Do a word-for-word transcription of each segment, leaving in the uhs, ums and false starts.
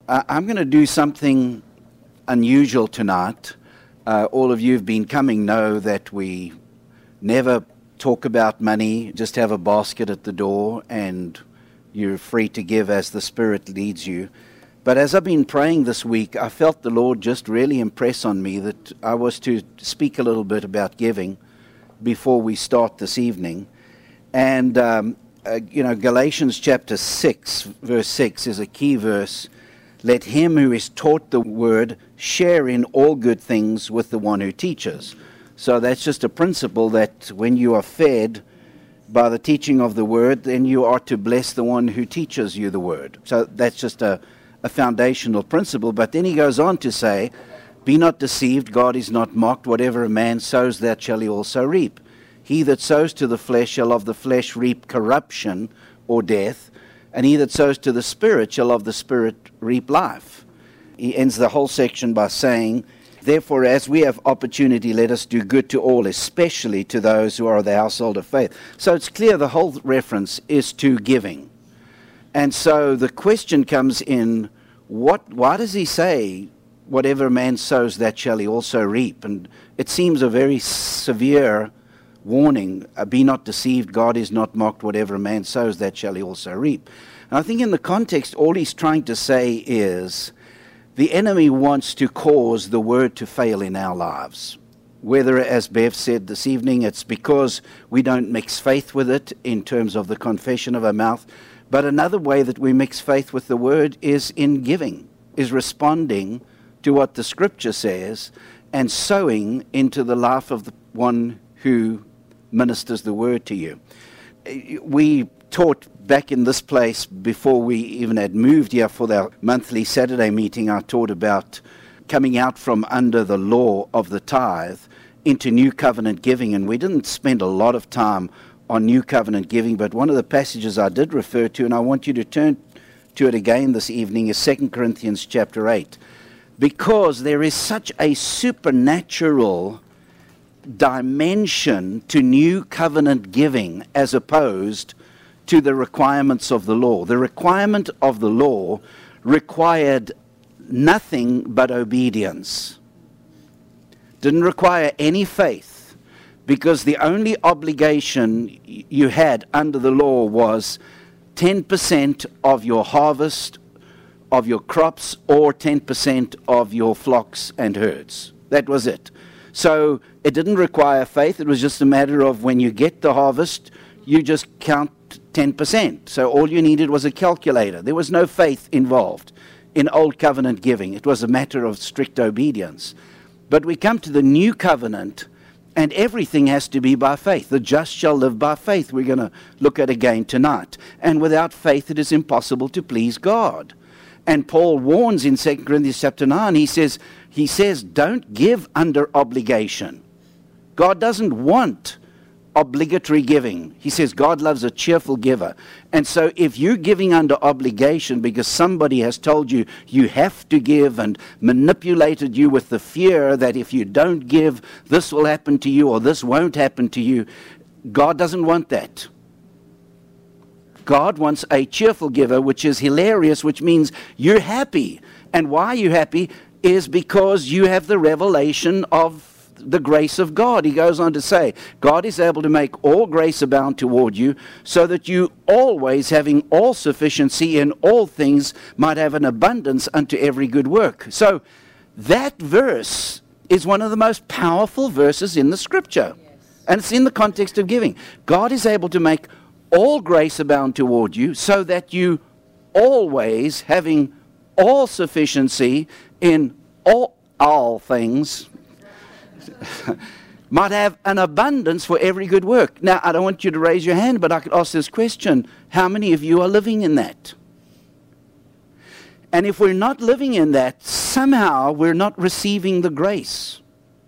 Uh, I'm going to do something unusual tonight. Uh, all of you who've been coming know that we never talk about money, just have a basket at the door and you're free to give as the Spirit leads you. But as I've been praying this week, I felt the Lord just really impress on me that I was to speak a little bit about giving before we start this evening. And, um, uh, you know, Galatians chapter six, verse six is a key verse. Let him who is taught the word share in all good things with the one who teaches. So that's just a principle that when you are fed by the teaching of the word, then you are to bless the one who teaches you the word. So that's just a, a foundational principle. But then he goes on to say, be not deceived, God is not mocked. Whatever a man sows, that shall he also reap. He that sows to the flesh shall of the flesh reap corruption or death. And he that sows to the Spirit shall of the Spirit reap life. He ends the whole section by saying, therefore, as we have opportunity, let us do good to all, especially to those who are of the household of faith. So it's clear the whole reference is to giving. And so the question comes in, what? why does he say, whatever a man sows, that shall he also reap? And it seems a very severe warning, uh, be not deceived, God is not mocked, whatever a man sows, that shall he also reap. And I think in the context, all he's trying to say is, the enemy wants to cause the word to fail in our lives. Whether, as Bev said this evening, it's because we don't mix faith with it in terms of the confession of our mouth, but another way that we mix faith with the word is in giving, is responding to what the scripture says and sowing into the life of the one who ministers the word to you. We taught back in this place before we even had moved here for our monthly Saturday meeting. I taught about coming out from under the law of the tithe into new covenant giving, and we didn't spend a lot of time on new covenant giving, but one of the passages I did refer to, and I want you to turn to it again this evening, is Second Corinthians chapter eight, because there is such a supernatural dimension to new covenant giving as opposed to the requirements of the law. The requirement of the law required nothing but obedience. Didn't require any faith, because the only obligation you had under the law was ten percent of your harvest of your crops or ten percent of your flocks and herds. That was it. So it didn't require faith. It was just a matter of when you get the harvest, you just count ten percent. So all you needed was a calculator. There was no faith involved in Old Covenant giving. It was a matter of strict obedience. But we come to the New Covenant, and everything has to be by faith. The just shall live by faith. We're going to look at again tonight. And without faith, it is impossible to please God. And Paul warns in Second Corinthians chapter nine, he says, he says, don't give under obligation. God doesn't want obligatory giving. He says God loves a cheerful giver. And so if you're giving under obligation because somebody has told you you have to give and manipulated you with the fear that if you don't give, this will happen to you or this won't happen to you, God doesn't want that. God wants a cheerful giver, which is hilarious, which means you're happy. And why you're happy is because you have the revelation of the grace of God. He goes on to say, God is able to make all grace abound toward you, so that you always, having all sufficiency in all things, might have an abundance unto every good work. So that verse is one of the most powerful verses in the Scripture. Yes. And it's in the context of giving. God is able to make all grace abound toward you, so that you always, having all sufficiency in all, all things, might have an abundance for every good work. Now, I don't want you to raise your hand, but I could ask this question. How many of you are living in that? And if we're not living in that, somehow we're not receiving the grace.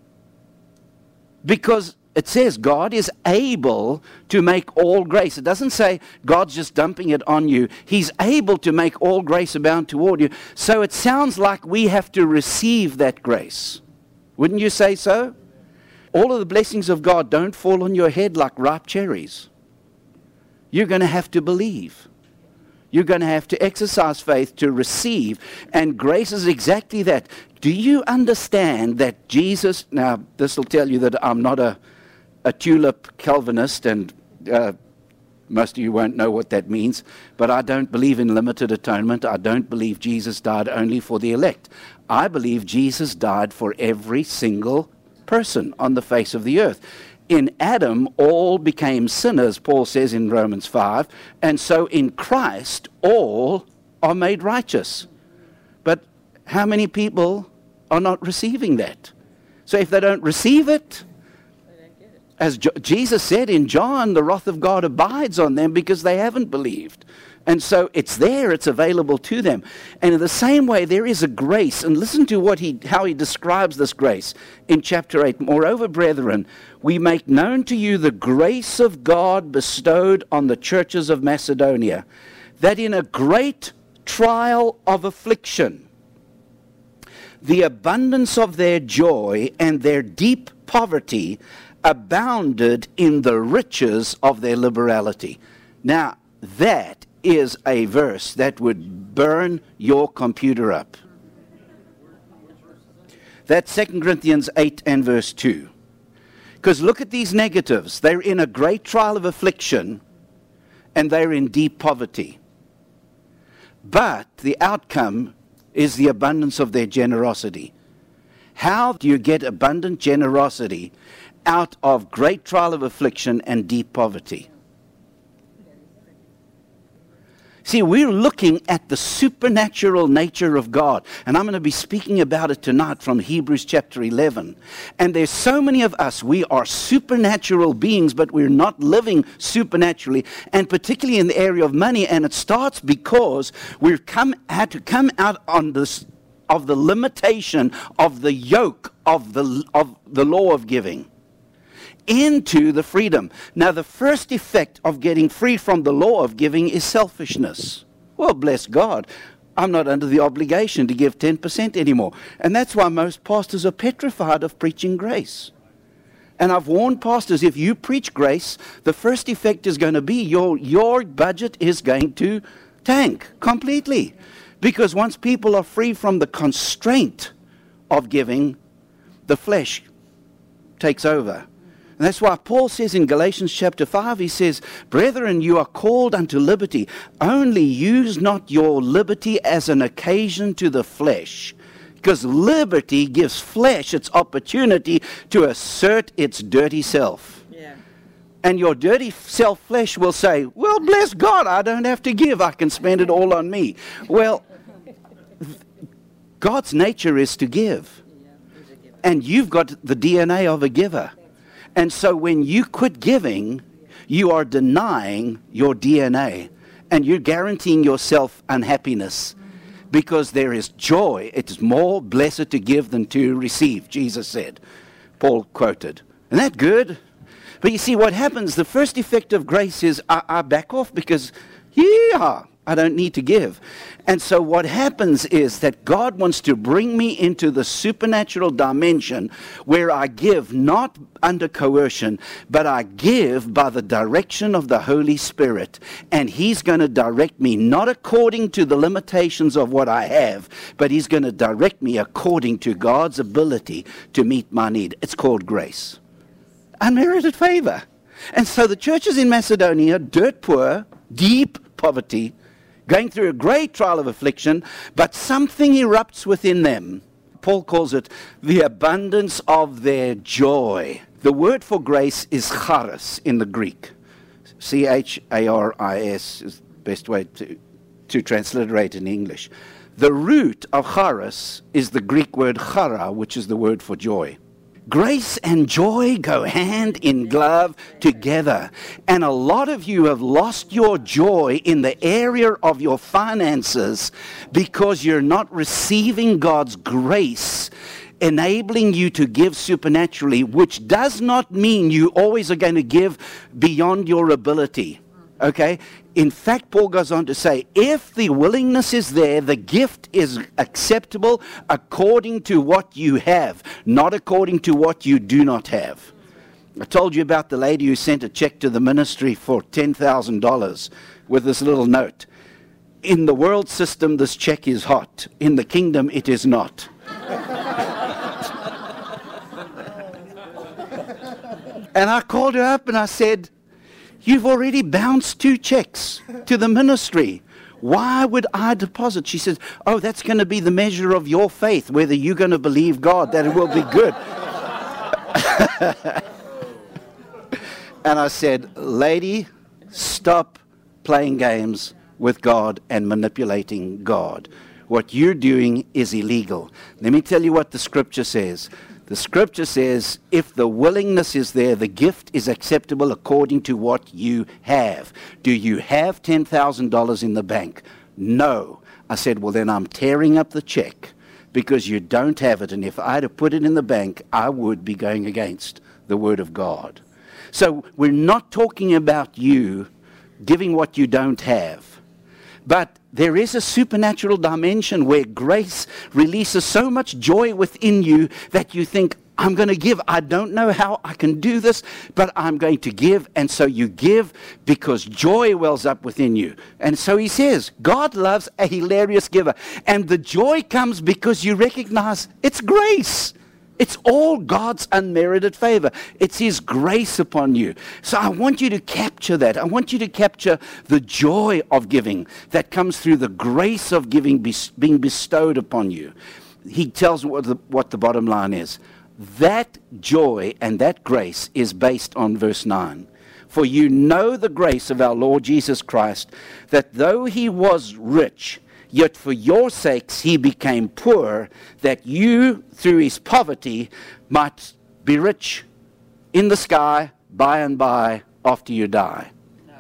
Because it says God is able to make all grace. It doesn't say God's just dumping it on you. He's able to make all grace abound toward you. So it sounds like we have to receive that grace. Wouldn't you say so? All of the blessings of God don't fall on your head like ripe cherries. You're going to have to believe. You're going to have to exercise faith to receive. And grace is exactly that. Do you understand that Jesus, now this will tell you that I'm not a, a tulip Calvinist, and uh, most of you won't know what that means, but I don't believe in limited atonement. I don't believe Jesus died only for the elect. I believe Jesus died for every single person on the face of the earth. In Adam, all became sinners, Paul says in Romans five, and so in Christ, all are made righteous. But how many people are not receiving that? So if they don't receive it, as Jo- Jesus said in John, the wrath of God abides on them because they haven't believed. And so it's there, it's available to them. And in the same way, there is a grace. And listen to what he, how he describes this grace in chapter eight. Moreover, brethren, we make known to you the grace of God bestowed on the churches of Macedonia, that in a great trial of affliction, the abundance of their joy and their deep poverty abounded in the riches of their liberality. Now, that is a verse that would burn your computer up. That's Second Corinthians eight and verse two. Because look at these negatives. They're in a great trial of affliction, and they're in deep poverty. But the outcome is the abundance of their generosity. How do you get abundant generosity out of great trial of affliction and deep poverty? See, we're looking at the supernatural nature of God. And I'm going to be speaking about it tonight from Hebrews chapter eleven. And there's so many of us, we are supernatural beings, but we're not living supernaturally, and particularly in the area of money. And it starts because we've come had to come out on this of the limitation of the yoke of the of the law of giving into the freedom. Now, the first effect of getting free from the law of giving is selfishness. Well, bless God, I'm not under the obligation to give ten percent anymore. And that's why most pastors are petrified of preaching grace. And I've warned pastors, if you preach grace, the first effect is going to be your, your budget is going to tank completely. Because once people are free from the constraint of giving, the flesh takes over. And that's why Paul says in Galatians chapter five, he says, brethren, you are called unto liberty. Only use not your liberty as an occasion to the flesh. Because liberty gives flesh its opportunity to assert its dirty self. Yeah. And your dirty self-flesh will say, well, bless God, I don't have to give. I can spend it all on me. Well, God's nature is to give. And you've got the D N A of a giver. And so when you quit giving, you are denying your D N A. And you're guaranteeing yourself unhappiness. Because there is joy. It is more blessed to give than to receive, Jesus said. Paul quoted. Isn't that good? But you see what happens, the first effect of grace is I, I back off because, yeah, I don't need to give. And so what happens is that God wants to bring me into the supernatural dimension where I give not under coercion, but I give by the direction of the Holy Spirit. And He's going to direct me not according to the limitations of what I have, but He's going to direct me according to God's ability to meet my need. It's called grace. Unmerited favor. And so the churches in Macedonia, dirt poor, deep poverty, going through a great trial of affliction, but something erupts within them. Paul calls it the abundance of their joy. The word for grace is charis in the Greek. C H A R I S is the best way to, to transliterate in English. The root of charis is the Greek word chara, which is the word for joy. Grace and joy go hand in glove together. And a lot of you have lost your joy in the area of your finances because you're not receiving God's grace, enabling you to give supernaturally, which does not mean you always are going to give beyond your ability. Okay? In fact, Paul goes on to say, if the willingness is there, the gift is acceptable according to what you have, not according to what you do not have. I told you about the lady who sent a check to the ministry for ten thousand dollars with this little note. In the world system, this check is hot. In the kingdom, it is not. And I called her up and I said, you've already bounced two checks to the ministry. Why would I deposit? She says, oh, that's going to be the measure of your faith, whether you're going to believe God, that it will be good. And I said, lady, stop playing games with God and manipulating God. What you're doing is illegal. Let me tell you what the scripture says. The scripture says, if the willingness is there, the gift is acceptable according to what you have. Do you have ten thousand dollars in the bank? No. I said, well, then I'm tearing up the check because you don't have it. And if I had to put it in the bank, I would be going against the word of God. So we're not talking about you giving what you don't have. But there is a supernatural dimension where grace releases so much joy within you that you think, I'm going to give. I don't know how I can do this, but I'm going to give. And so you give because joy wells up within you. And so he says, God loves a hilarious giver. And the joy comes because you recognize it's grace. It's all God's unmerited favor. It's his grace upon you. So I want you to capture that. I want you to capture the joy of giving that comes through the grace of giving being bestowed upon you. He tells what the, what the bottom line is. That joy and that grace is based on verse nine. For you know the grace of our Lord Jesus Christ, that though he was rich, yet for your sakes he became poor, that you, through his poverty, might be rich in the sky by and by after you die. No.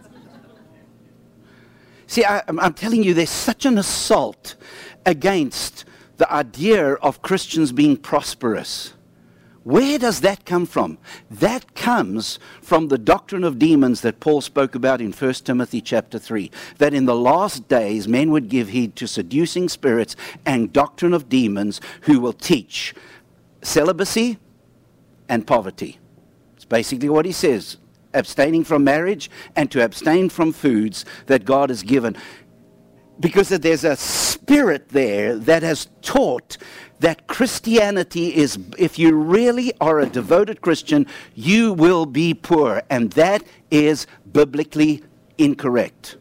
See, I, I'm telling you, there's such an assault against the idea of Christians being prosperous. Where does that come from? That comes from the doctrine of demons that Paul spoke about in First Timothy chapter three. That in the last days men would give heed to seducing spirits and doctrine of demons who will teach celibacy and poverty. It's basically what he says. Abstaining from marriage and to abstain from foods that God has given. Because there's a spirit there that has taught that Christianity is, if you really are a devoted Christian, you will be poor. And that is biblically incorrect.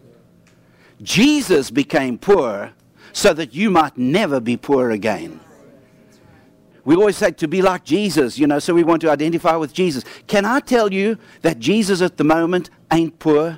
Jesus became poor so that you might never be poor again. We always say to be like Jesus, you know, so we want to identify with Jesus. Can I tell you that Jesus at the moment ain't poor?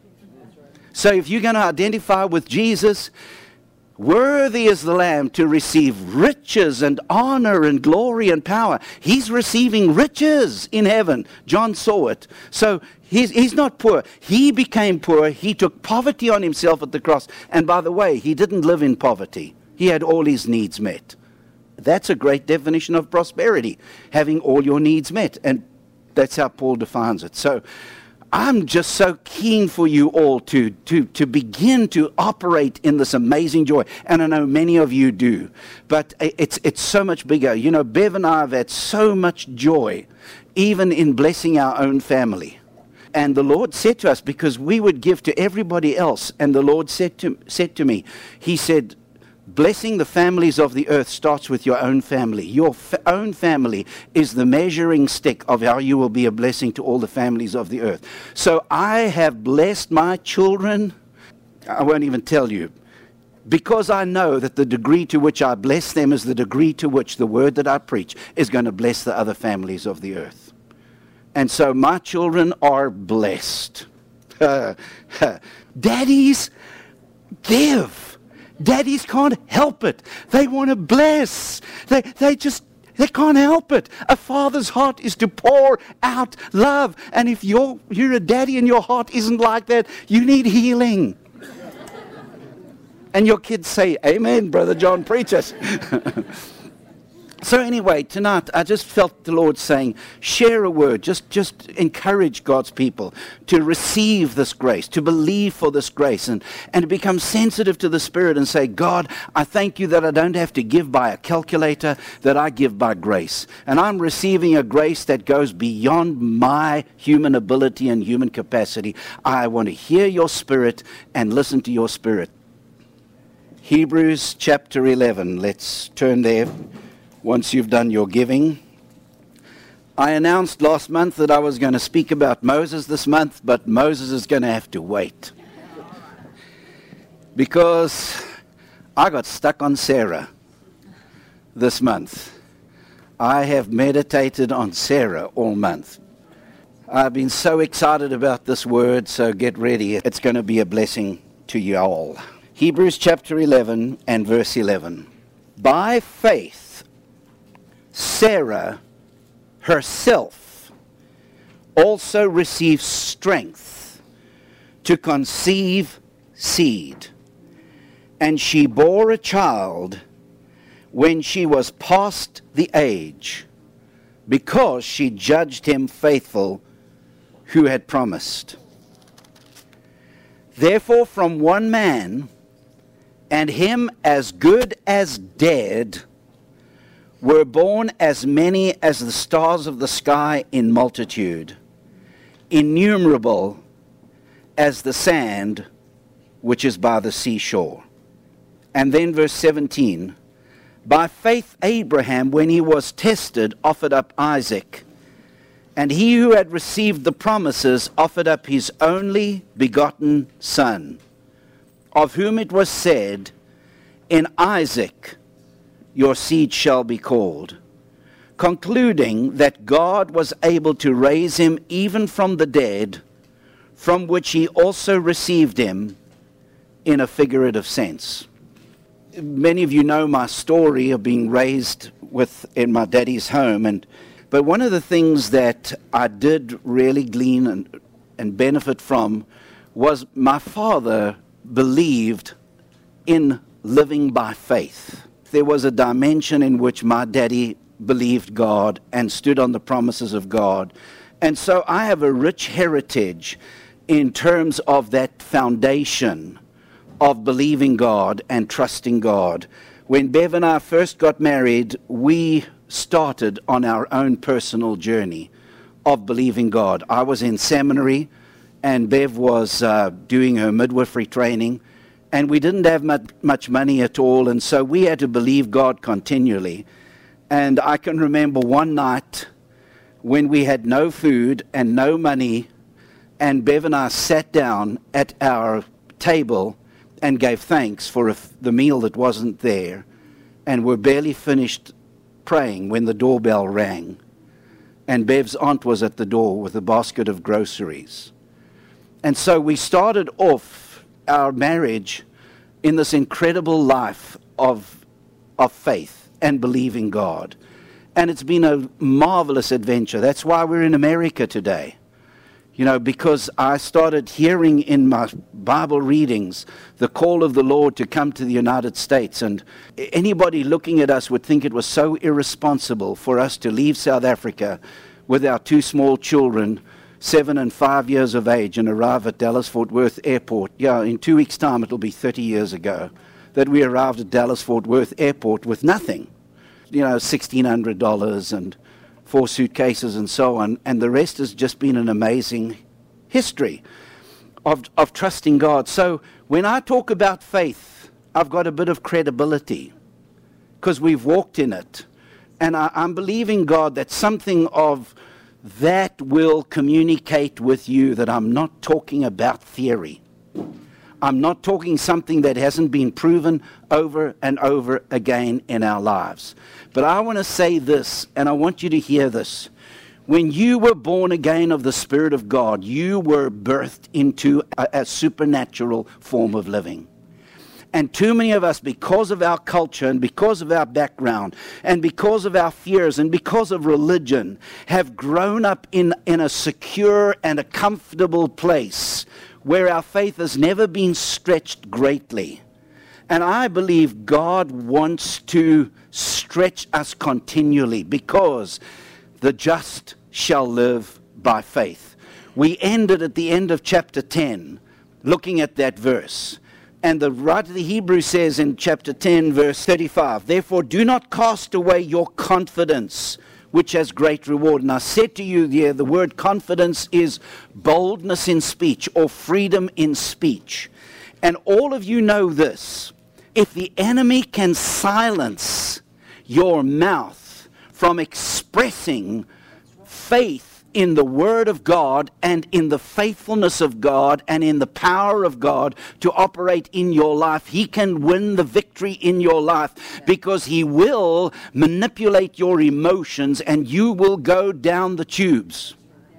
So if you're going to identify with Jesus, worthy is the Lamb to receive riches and honor and glory and power. He's receiving riches in heaven. John saw it. So he's, he's not poor. He became poor. He took poverty on himself at the cross. And by the way, he didn't live in poverty. He had all his needs met. That's a great definition of prosperity, having all your needs met. And that's how Paul defines it. So I'm just so keen for you all to, to, to begin to operate in this amazing joy. And I know many of you do. But it's, it's so much bigger. You know, Bev and I have had so much joy, even in blessing our own family. And the Lord said to us, because we would give to everybody else, and the Lord said to, said to me, he said, blessing the families of the earth starts with your own family. Your fa- own family is the measuring stick of how you will be a blessing to all the families of the earth. So I have blessed my children. I won't even tell you. Because I know that the degree to which I bless them is the degree to which the word that I preach is going to bless the other families of the earth. And so my children are blessed. Daddies, give. Daddies can't help it. They want to bless. They, they just, they can't help it. A father's heart is to pour out love. And if you're, you're a daddy and your heart isn't like that, you need healing. And your kids say, amen, Brother John, preach it. So anyway, tonight I just felt the Lord saying, share a word, just, just encourage God's people to receive this grace, to believe for this grace, and, and to become sensitive to the Spirit and say, God, I thank you that I don't have to give by a calculator, that I give by grace. And I'm receiving a grace that goes beyond my human ability and human capacity. I want to hear your Spirit and listen to your Spirit. Hebrews chapter eleven. Let's turn there once you've done your giving. I announced last month that I was going to speak about Moses this month, but Moses is going to have to wait. Because I got stuck on Sarah this month. I have meditated on Sarah all month. I've been so excited about this word, so get ready. It's going to be a blessing to you all. Hebrews chapter eleven and verse eleven. By faith, Sarah herself also received strength to conceive seed, and she bore a child when she was past the age, because she judged him faithful who had promised. Therefore, from one man, and him as good as dead, were born as many as the stars of the sky in multitude, innumerable as the sand which is by the seashore. And then verse seventeen, by faith Abraham, when he was tested, offered up Isaac, and he who had received the promises offered up his only begotten son, of whom it was said, in Isaac your seed shall be called, concluding that God was able to raise him even from the dead, from which he also received him in a figurative sense. Many of you know my story of being raised with in my daddy's home, and but one of the things that I did really glean and, and benefit from was my father believed in living by faith. There was a dimension in which my daddy believed God and stood on the promises of God. And so I have a rich heritage in terms of that foundation of believing God and trusting God. When Bev and I first got married, we started on our own personal journey of believing God. I was in seminary, and Bev was uh, doing her midwifery training, and we didn't have much, much money at all, and so we had to believe God continually. And I can remember one night when we had no food and no money, and Bev and I sat down at our table and gave thanks for a, the meal that wasn't there, and were barely finished praying when the doorbell rang, and Bev's aunt was at the door with a basket of groceries. And so we started off our marriage in this incredible life of, of faith and believing God. And it's been a marvelous adventure. That's why we're in America today. You know, because I started hearing in my Bible readings the call of the Lord to come to the United States. And anybody looking at us would think it was so irresponsible for us to leave South Africa with our two small children, seven and five years of age, and arrive at Dallas-Fort Worth Airport. Yeah, in two weeks' time it'll be thirty years ago that we arrived at Dallas-Fort Worth Airport with nothing. You know, sixteen hundred dollars and four suitcases and so on, and the rest has just been an amazing history of, of trusting God. So when I talk about faith, I've got a bit of credibility because we've walked in it. And I, I'm believing God that something of that will communicate with you, that I'm not talking about theory. I'm not talking something that hasn't been proven over and over again in our lives. But I want to say this, and I want you to hear this. When you were born again of the Spirit of God, you were birthed into a, a supernatural form of living. And too many of us, because of our culture and because of our background and because of our fears and because of religion, have grown up in, in a secure and a comfortable place where our faith has never been stretched greatly. And I believe God wants to stretch us continually, because the just shall live by faith. We ended at the end of chapter ten looking at that verse. And the writer of the Hebrews says in chapter ten, verse thirty-five, therefore do not cast away your confidence, which has great reward. And I said to you there, the word confidence is boldness in speech or freedom in speech. And all of you know this, If the enemy can silence your mouth from expressing faith in the Word of God and in the faithfulness of God and in the power of God to operate in your life, he can win the victory in your life, because he will manipulate your emotions and you will go down the tubes.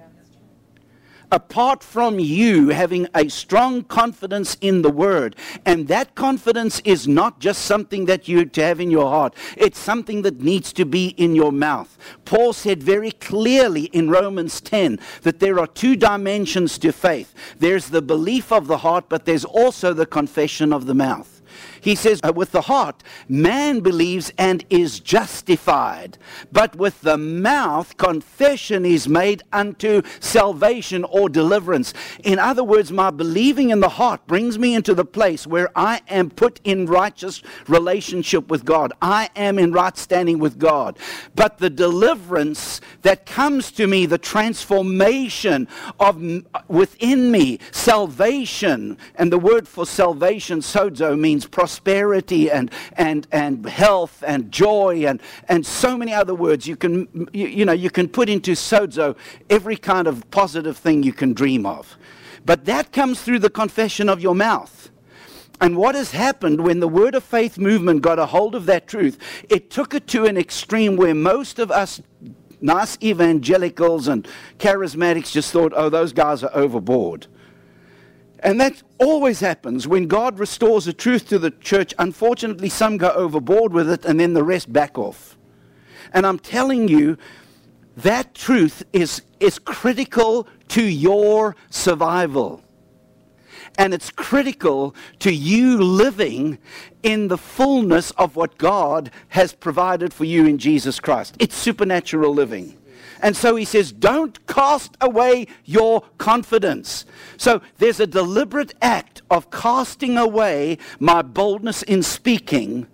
Apart from you having a strong confidence in the Word. And that confidence is not just something that you to have in your heart. It's something that needs to be in your mouth. Paul said very clearly in Romans ten that there are two dimensions to faith. There's the belief of the heart, but there's also the confession of the mouth. He says, with the heart, man believes and is justified. But with the mouth, confession is made unto salvation or deliverance. In other words, my believing in the heart brings me into the place where I am put in righteous relationship with God. I am in right standing with God. But the deliverance that comes to me, the transformation of within me, salvation, and the word for salvation, sozo, means prosperity and and and health and joy and and so many other words. You can you, you know you can put into sozo every kind of positive thing you can dream of, but that comes through the confession of your mouth. And what has happened when the Word of Faith movement got a hold of that truth, it took it to an extreme where most of us nice evangelicals and charismatics just thought, oh, those guys are overboard. And that always happens when God restores a truth to the church. Unfortunately, some go overboard with it and then the rest back off. And I'm telling you, that truth is, is critical to your survival. And it's critical to you living in the fullness of what God has provided for you in Jesus Christ. It's supernatural living. And so he says, don't cast away your confidence. So there's a deliberate act of casting away my boldness in speaking.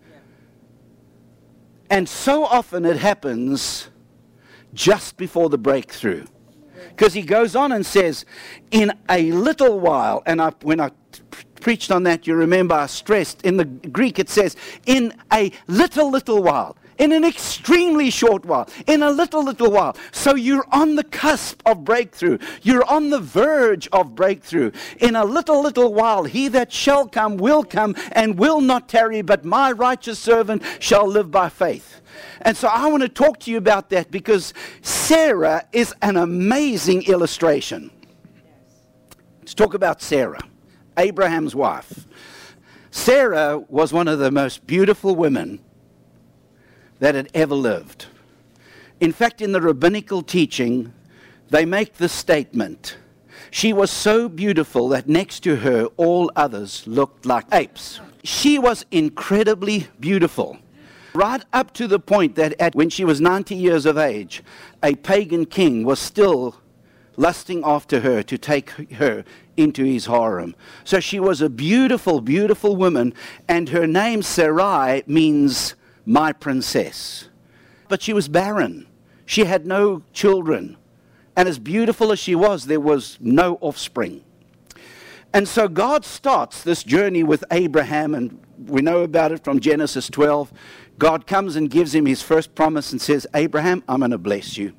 And so often it happens just before the breakthrough. Because he goes on and says, in a little while, and I, when I preached on that, you remember I stressed, in the Greek it says, in a little, little while. In an extremely short while, in a little, little while. So you're on the cusp of breakthrough. You're on the verge of breakthrough. In a little, little while, he that shall come will come and will not tarry, but my righteous servant shall live by faith. And so I want to talk to you about that, because Sarah is an amazing illustration. Let's talk about Sarah, Abraham's wife. Sarah was one of the most beautiful women that had ever lived. In fact, in the rabbinical teaching, they make this statement. She was so beautiful that next to her, all others looked like apes. She was incredibly beautiful, right up to the point that at, when she was ninety years of age, a pagan king was still lusting after her to take her into his harem. So she was a beautiful, beautiful woman, and her name Sarai means my princess. But she was barren. She had no children. And as beautiful as she was, there was no offspring. And so God starts this journey with Abraham, and we know about it from Genesis twelve. God comes and gives him his first promise and says, Abraham, I'm going to bless you.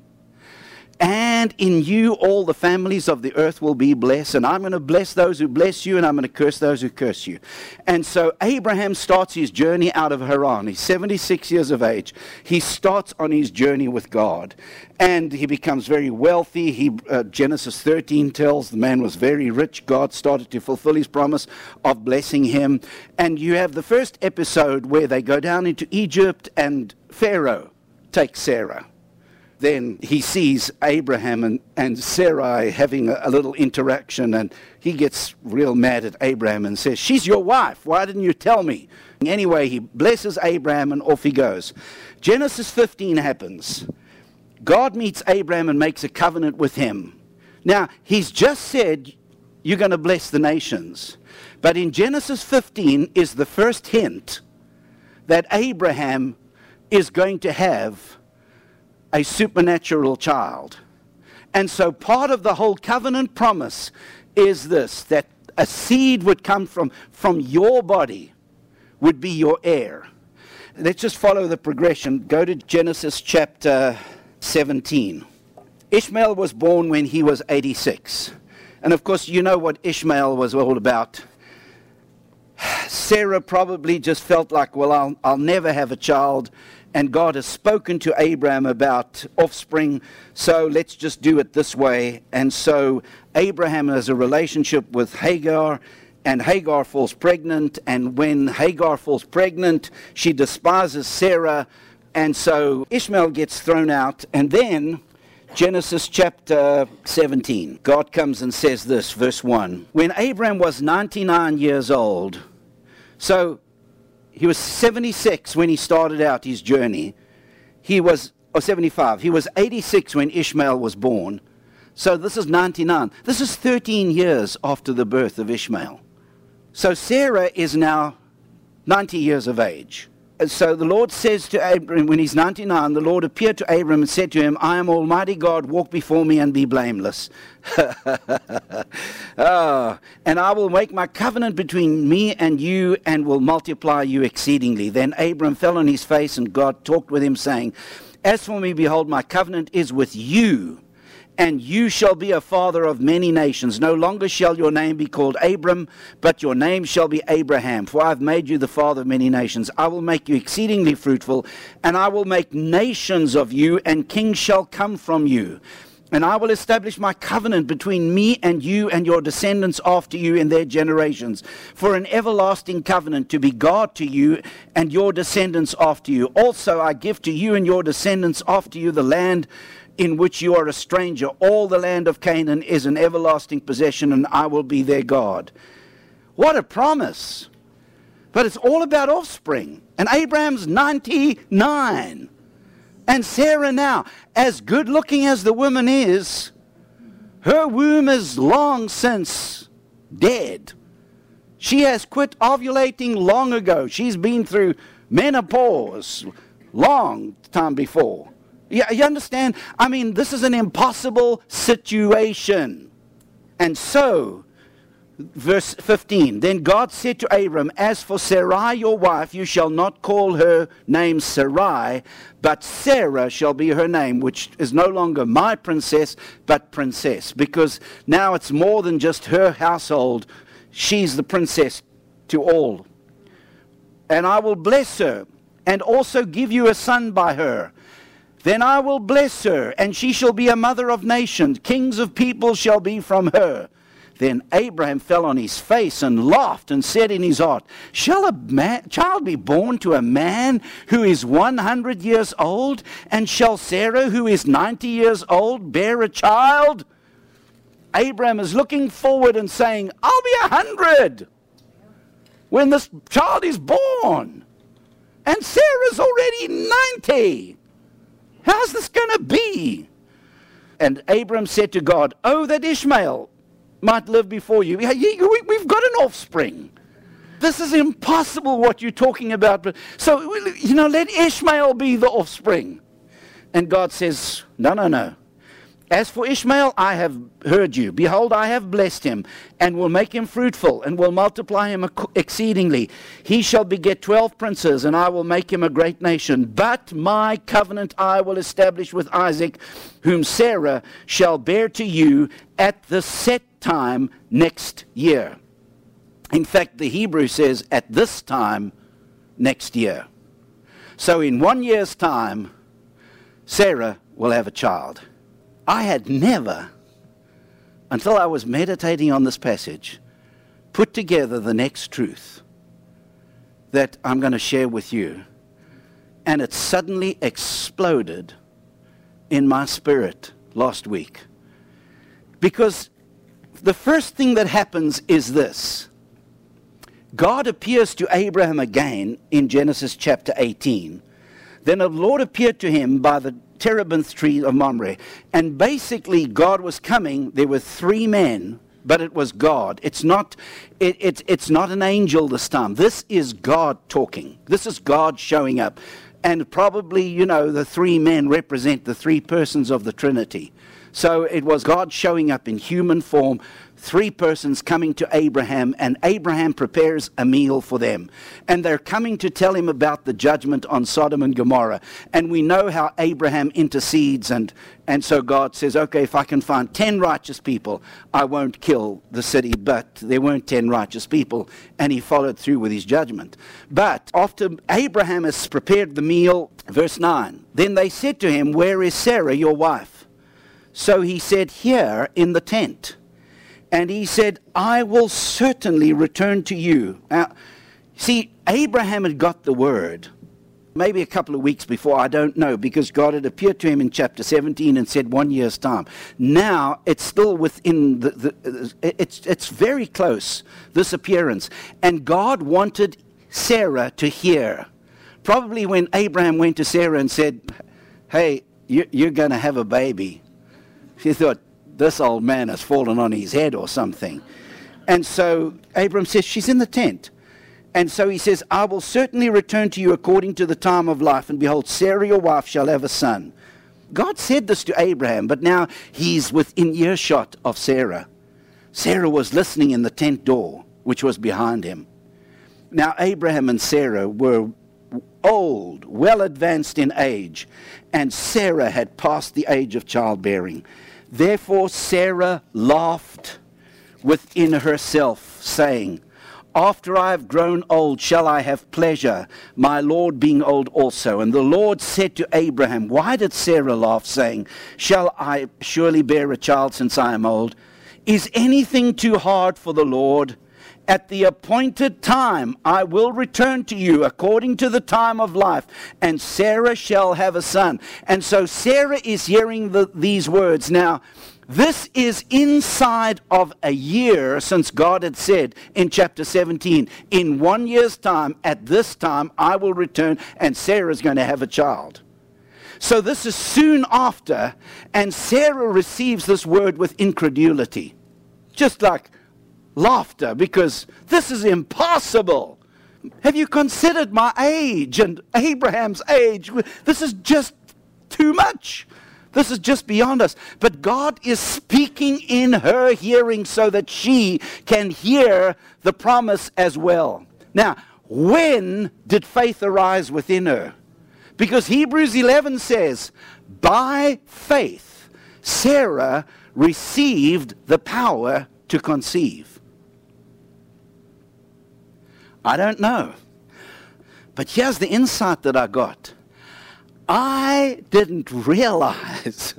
And in you all the families of the earth will be blessed. And I'm going to bless those who bless you, and I'm going to curse those who curse you. And so Abraham starts his journey out of Haran. He's seventy-six years of age. He starts on his journey with God. And he becomes very wealthy. He, uh, Genesis thirteen tells the man was very rich. God started to fulfill his promise of blessing him. And you have the first episode where they go down into Egypt and Pharaoh takes Sarah. Then he sees Abraham and, and Sarai having a, a little interaction, and he gets real mad at Abraham and says, she's your wife. Why didn't you tell me? Anyway, he blesses Abraham and off he goes. Genesis fifteen happens. God meets Abraham and makes a covenant with him. Now, he's just said, you're going to bless the nations. But in Genesis fifteen is the first hint that Abraham is going to have a supernatural child. And so part of the whole covenant promise is this, that a seed would come from, from your body, would be your heir. Let's just follow the progression. Go to Genesis chapter seventeen. Ishmael was born when he was eighty-six. And of course, you know what Ishmael was all about. Sarah probably just felt like, well, I'll, I'll never have a child. And God has spoken to Abraham about offspring, so let's just do it this way. And so Abraham has a relationship with Hagar, and Hagar falls pregnant. And when Hagar falls pregnant, she despises Sarah. And so Ishmael gets thrown out. And then Genesis chapter seventeen, God comes and says this, verse one. When Abraham was ninety-nine years old, so he was seventy-six when he started out his journey. He was, or seventy-five, he was eighty-six when Ishmael was born. So this is ninety-nine. This is thirteen years after the birth of Ishmael. So Sarah is now ninety years of age. And so the Lord says to Abraham, when he's ninety-nine, the Lord appeared to Abraham and said to him, I am Almighty God, walk before me and be blameless. oh, and I will make my covenant between me and you and will multiply you exceedingly. Then Abraham fell on his face and God talked with him saying, as for me, behold, my covenant is with you, and you shall be a father of many nations. No longer shall your name be called Abram, but your name shall be Abraham, for I have made you the father of many nations. I will make you exceedingly fruitful, and I will make nations of you, and kings shall come from you. And I will establish my covenant between me and you and your descendants after you in their generations, for an everlasting covenant to be God to you and your descendants after you. Also I give to you and your descendants after you the land in which you are a stranger. All the land of Canaan is an everlasting possession, and I will be their God. What a promise. But it's all about offspring. And Abraham's ninety-nine. And Sarah now, as good looking as the woman is, her womb is long since dead. She has quit ovulating long ago. She's been through menopause long time before. You, you understand? I mean, this is an impossible situation. And so, verse fifteen, then God said to Abram, as for Sarai your wife, you shall not call her name Sarai, but Sarah shall be her name, which is no longer my princess, but princess. Because now it's more than just her household. She's the princess to all. And I will bless her, and also give you a son by her. Then I will bless her, and she shall be a mother of nations. Kings of people shall be from her. Then Abraham fell on his face and laughed and said in his heart, shall a man, child be born to a man who is one hundred years old? And shall Sarah, who is ninety years old, bear a child? Abraham is looking forward and saying, I'll be a hundred when this child is born. And Sarah's already ninety. How's this going to be? And Abram said to God, oh, that Ishmael might live before you. We've got an offspring. This is impossible what you're talking about. But so, you know, let Ishmael be the offspring. And God says, no, no, no. As for Ishmael, I have heard you. Behold, I have blessed him, and will make him fruitful, and will multiply him exceedingly. He shall beget twelve princes, and I will make him a great nation. But my covenant I will establish with Isaac, whom Sarah shall bear to you at the set time next year. In fact, the Hebrew says, at this time next year. So in one year's time, Sarah will have a child. I had never, until I was meditating on this passage, put together the next truth that I'm going to share with you. And it suddenly exploded in my spirit last week. Because the first thing that happens is this. God appears to Abraham again in Genesis chapter eighteen. Then the Lord appeared to him by the terebinth tree of Mamre. And basically God was coming. There were three men, but it was God. It's not, it, it, it's not an angel this time. This is God talking. This is God showing up. And probably, you know, the three men represent the three persons of the Trinity. So it was God showing up in human form three persons coming to Abraham, and Abraham prepares a meal for them. And they're coming to tell him about the judgment on Sodom and Gomorrah. And we know how Abraham intercedes, and, and so God says, okay, if I can find ten righteous people, I won't kill the city. But there weren't ten righteous people, and he followed through with his judgment. But after Abraham has prepared the meal, verse nine, then they said to him, where is Sarah, your wife? So he said, here in the tent. And he said, I will certainly return to you. Now, see, Abraham had got the word. Maybe a couple of weeks before, I don't know, because God had appeared to him in chapter seventeen and said one year's time. Now, it's still within the, the it's, it's very close, this appearance. And God wanted Sarah to hear. Probably when Abraham went to Sarah and said, hey, you, you're going to have a baby. She thought, this old man has fallen on his head or something. And so Abram says, she's in the tent. And so he says, I will certainly return to you according to the time of life. And behold, Sarah your wife shall have a son. God said this to Abraham, but now he's within earshot of Sarah. Sarah was listening in the tent door, which was behind him. Now Abraham and Sarah were old, well advanced in age, and Sarah had passed the age of childbearing. Therefore Sarah laughed within herself, saying, after I have grown old, shall I have pleasure, my Lord being old also? And the Lord said to Abraham, why did Sarah laugh, saying, shall I surely bear a child since I am old? Is anything too hard for the Lord? At the appointed time I will return to you according to the time of life, and Sarah shall have a son. And so Sarah is hearing the, these words. Now, this is inside of a year since God had said in chapter seventeen, in one year's time, at this time, I will return, and Sarah is going to have a child. So this is soon after, and Sarah receives this word with incredulity. Just like laughter, because this is impossible. Have you considered my age and Abraham's age? This is just too much. This is just beyond us. But God is speaking in her hearing so that she can hear the promise as well. Now, when did faith arise within her? Because Hebrews eleven says, by faith, Sarah received the power to conceive. I don't know. But here's the insight that I got. I didn't realize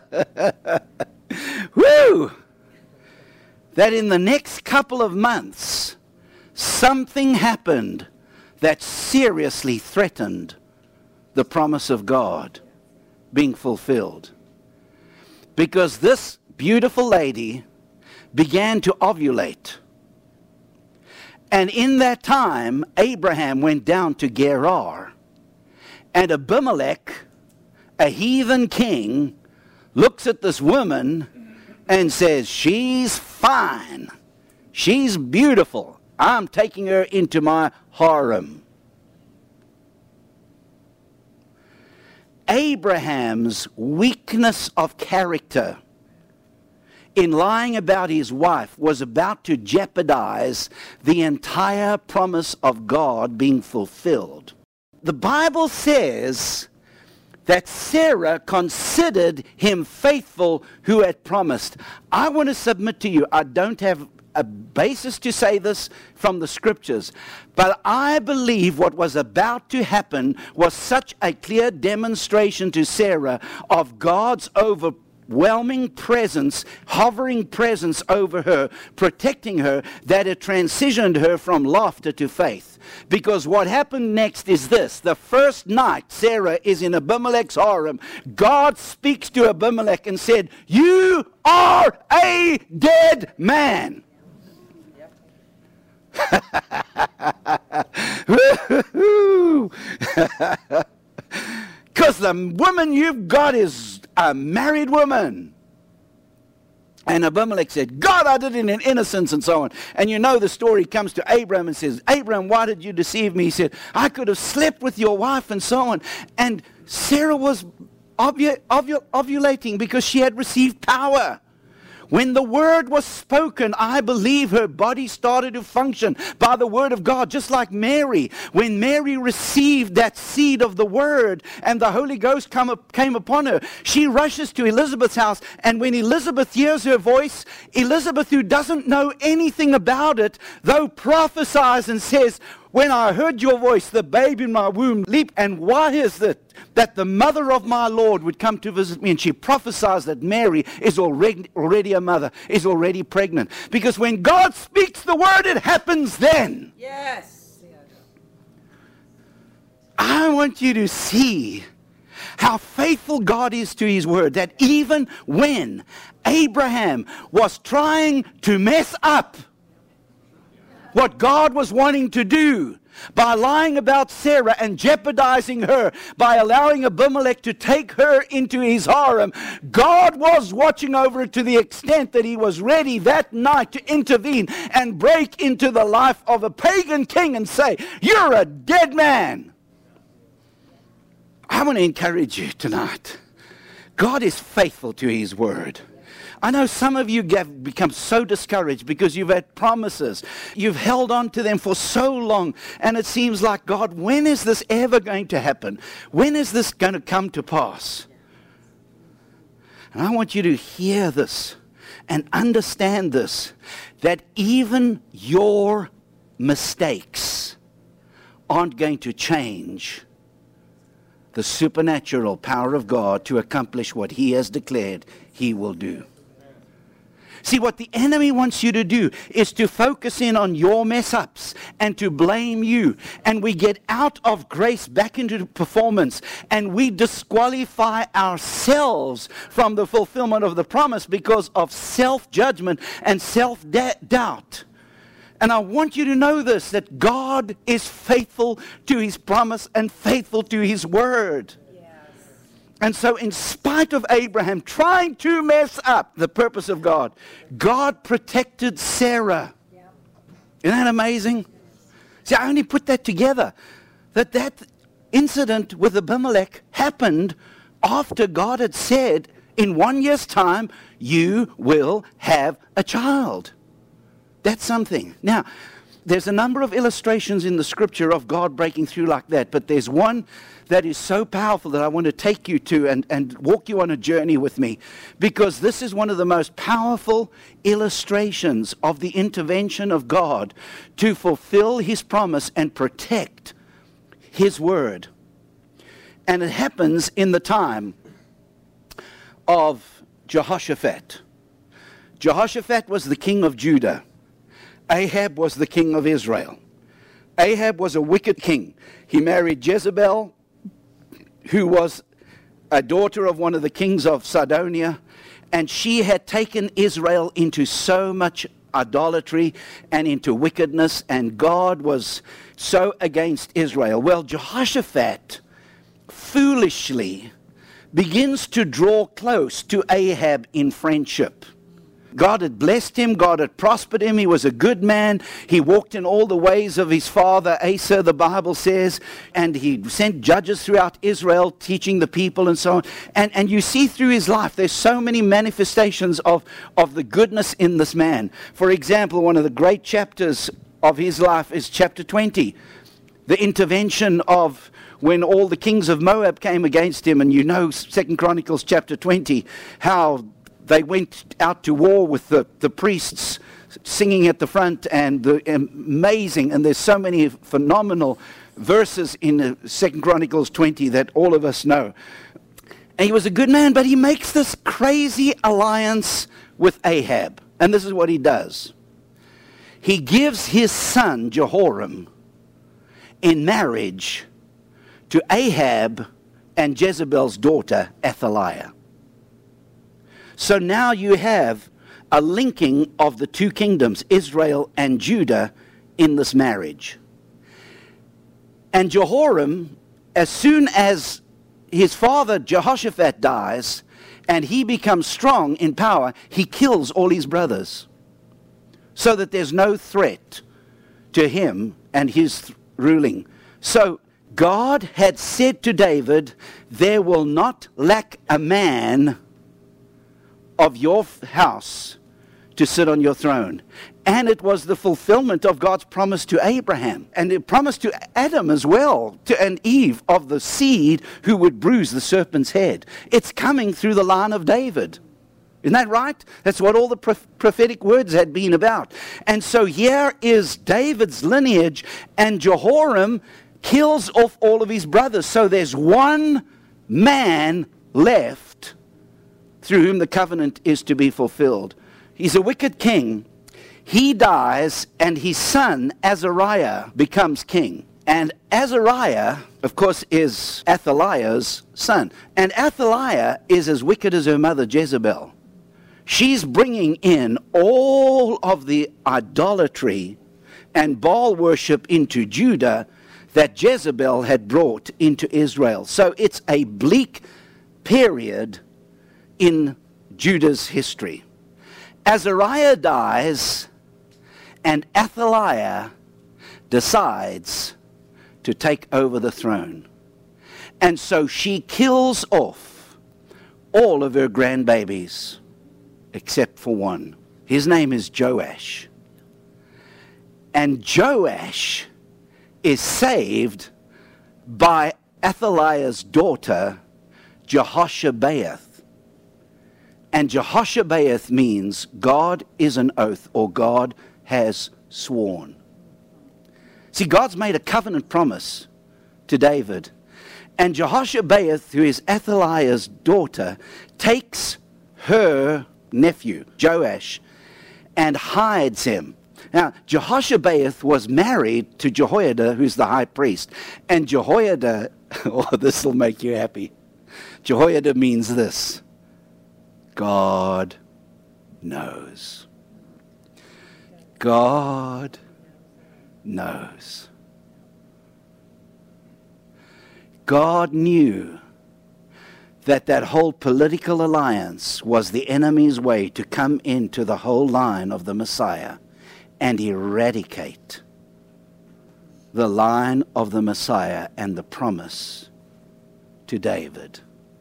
woo, that in the next couple of months, something happened that seriously threatened the promise of God being fulfilled. Because this beautiful lady began to ovulate. And in that time, Abraham went down to Gerar. And Abimelech, a heathen king, looks at this woman and says, she's fine. She's beautiful. I'm taking her into my harem. Abraham's weakness of character in lying about his wife was about to jeopardize the entire promise of God being fulfilled. The Bible says that Sarah considered him faithful who had promised. I want to submit to you, I don't have a basis to say this from the scriptures, but I believe what was about to happen was such a clear demonstration to Sarah of God's overwhelming presence, hovering presence over her, protecting her, that it transitioned her from laughter to faith. Because what happened next is this. The first night Sarah is in Abimelech's harem, God speaks to Abimelech and said, you are a dead man. Because the woman you've got is a married woman. And Abimelech said, God, I did it in innocence, and so on. And you know the story comes to Abraham and says, Abraham, why did you deceive me? He said, I could have slept with your wife, and so on. And Sarah was ovu- ovu- ovulating because she had received power. When the word was spoken, I believe her body started to function by the word of God, just like Mary. When Mary received that seed of the word and the Holy Ghost come up, came upon her, she rushes to Elizabeth's house. And when Elizabeth hears her voice, Elizabeth, who doesn't know anything about it, though prophesies and says, when I heard your voice, the babe in my womb leaped. And why is it that the mother of my Lord would come to visit me? And she prophesies that Mary is already, already a mother, is already pregnant. Because when God speaks the word, it happens then. Yes. I want you to see how faithful God is to his word, that even when Abraham was trying to mess up what God was wanting to do by lying about Sarah and jeopardizing her, by allowing Abimelech to take her into his harem, God was watching over it to the extent that he was ready that night to intervene and break into the life of a pagan king and say, you're a dead man. I want to encourage you tonight. God is faithful to his word. I know some of you have become so discouraged because you've had promises. You've held on to them for so long, and it seems like, God, when is this ever going to happen? When is this going to come to pass? And I want you to hear this and understand this, that even your mistakes aren't going to change the supernatural power of God to accomplish what he has declared he will do. See, what the enemy wants you to do is to focus in on your mess-ups and to blame you. And we get out of grace back into performance, and we disqualify ourselves from the fulfillment of the promise because of self-judgment and self-doubt. And I want you to know this, that God is faithful to his promise and faithful to his word. And so in spite of Abraham trying to mess up the purpose of God, God protected Sarah. Yep. Isn't that amazing? See, I only put that together, that that incident with Abimelech happened after God had said, in one year's time, you will have a child. That's something. Now, there's a number of illustrations in the scripture of God breaking through like that, but there's one that is so powerful that I want to take you to and, and walk you on a journey with me, because this is one of the most powerful illustrations of the intervention of God to fulfill his promise and protect his word. And it happens in the time of Jehoshaphat. Jehoshaphat was the king of Judah. Ahab was the king of Israel. Ahab was a wicked king. He married Jezebel, who was a daughter of one of the kings of Sidonia, and she had taken Israel into so much idolatry and into wickedness, and God was so against Israel. Well, Jehoshaphat foolishly begins to draw close to Ahab in friendship. God had blessed him. God had prospered him. He was a good man. He walked in all the ways of his father Asa, the Bible says, and he sent judges throughout Israel teaching the people and so on. And, and you see through his life, there's so many manifestations of, of the goodness in this man. For example, one of the great chapters of his life is chapter twenty, the intervention of when all the kings of Moab came against him. And you know Second Chronicles chapter twenty, how they went out to war with the, the priests singing at the front, and the amazing, and there's so many phenomenal verses in Second Chronicles twenty that all of us know. And he was a good man, but he makes this crazy alliance with Ahab. And this is what he does. He gives his son Jehoram in marriage to Ahab and Jezebel's daughter Athaliah. So now you have a linking of the two kingdoms, Israel and Judah, in this marriage. And Jehoram, as soon as his father Jehoshaphat dies and he becomes strong in power, he kills all his brothers, so that there's no threat to him and his th- ruling. So God had said to David, there will not lack a man of your f- house to sit on your throne. And it was the fulfillment of God's promise to Abraham, and the promise to Adam as well, to and Eve, of the seed who would bruise the serpent's head. It's coming through the line of David. Isn't that right? That's what all the proph- prophetic words had been about. And so here is David's lineage, and Jehoram kills off all of his brothers. So there's one man left through whom the covenant is to be fulfilled. He's a wicked king. He dies, and his son Azariah becomes king. And Azariah, of course, is Athaliah's son. And Athaliah is as wicked as her mother Jezebel. She's bringing in all of the idolatry and Baal worship into Judah that Jezebel had brought into Israel. So it's a bleak period in Judah's history. Azariah dies, and Athaliah decides to take over the throne. And so she kills off all of her grandbabies, except for one. His name is Joash. And Joash is saved by Athaliah's daughter, Jehoshabeath. And Jehoshabeath means God is an oath, or God has sworn. See, God's made a covenant promise to David. And Jehoshabeath, who is Athaliah's daughter, takes her nephew, Joash, and hides him. Now, Jehoshabeath was married to Jehoiada, who's the high priest. And Jehoiada, oh, this will make you happy. Jehoiada means this: God knows. God knows. God knew that that whole political alliance was the enemy's way to come into the whole line of the Messiah and eradicate the line of the Messiah and the promise to David.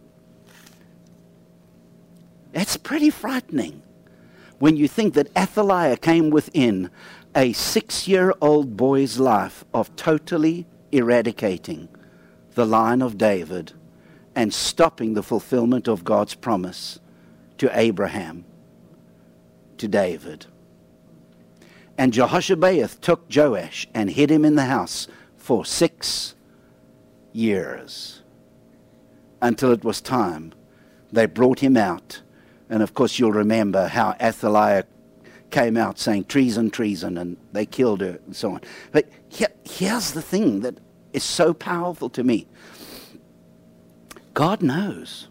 It's pretty frightening when you think that Athaliah came within a six-year-old boy's life of totally eradicating the line of David and stopping the fulfillment of God's promise to Abraham, to David. And Jehoshabeath took Joash and hid him in the house for six years until it was time. They brought him out. And of course you'll remember how Athaliah came out saying treason, treason, and they killed her and so on. But here, here's the thing that is so powerful to me. God knows.